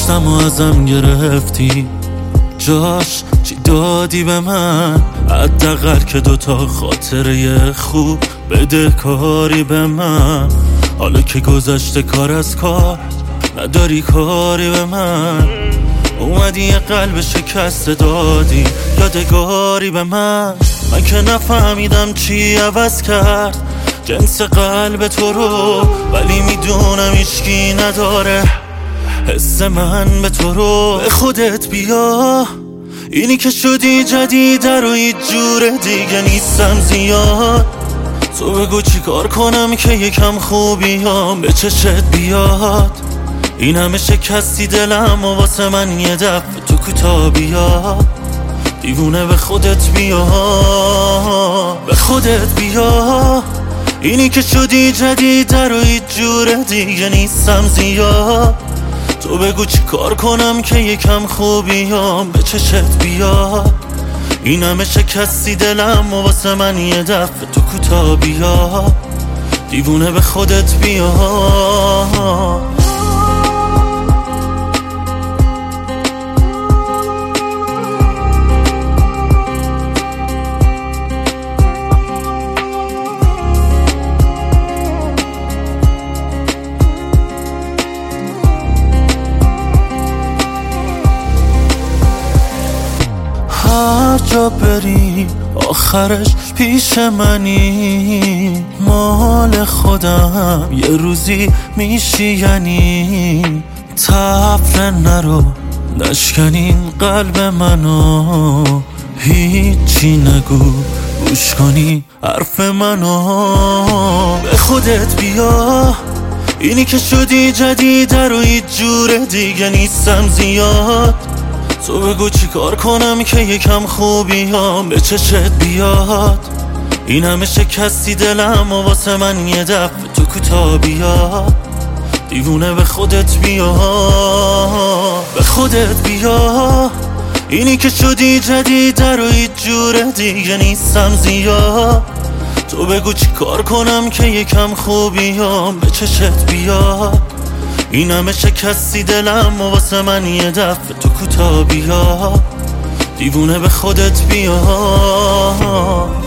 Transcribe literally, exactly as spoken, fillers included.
داشتم و ازم گرفتی، جاش چی دادی به من؟ حداقل که دوتا خاطره خوب بده کاری به من. حالا که گذشته کار از کار، نداری کاری به من. اومدی یه قلب شکسته دادی یادگاری به من. من که نفهمیدم چی عوض کرد جنس قلب تو رو، ولی میدونم هیچکی نداره حس من به تو رو. به خودت بیا، اینی که شدی جدیده رو هیچ جور دیگه نیستم زیاد. تو بگو چی کار کنم که یکم خوبیام به چشت بیاد. این همه شکستی دلم و واسه من یه دفعه تو کوتا بیا. دیوونه به خودت بیا، به خودت بیا. اینی که شدی جدیده رو هیچ جور دیگه نیستم زیاد. تو بگو چی کار کنم که یکم خوبیام به چشت بیاد. این همه شکستی دلم و واسه من یه دفعه تو کوتا بیا. دیوونه به خودت بیا. هر جا بری آخرش پیش منی، مال خودم یه روزی میشی یعنی. طفل نرو نشکنین قلب منو، هیچی نگو گوش کنی حرف منو. به خودت بیا، اینی که شدی جدیده رو هیچ جور دیگه نیستم زیاد. تو بگو چی کار کنم که یکم خوبیام به چشت بیاد. این همه شکستی دلم و واسه من یه دفعه تو کوتا بیا. دیوونه به خودت بیا، به خودت بیا. اینی که شدی جدیده رو هیچ جور دیگه نیستم زیاد. تو بگو چی کار کنم که یکم خوبیام به چشت بیاد. این همه شکستی دلم و واسه من یه دفعه تو کوتا بیا. دیوونه به خودت بیا.